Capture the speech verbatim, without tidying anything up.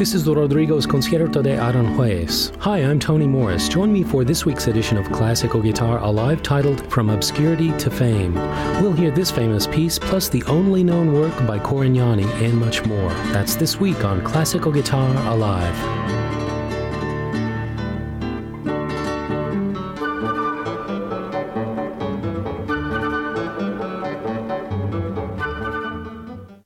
This is the Rodrigo's Concierto de Aranjuez. Hi, I'm Tony Morris. Join me for this week's edition of Classical Guitar Alive titled From Obscurity to Fame. We'll hear this famous piece, plus the only known work by Corignani and much more. That's this week on Classical Guitar Alive.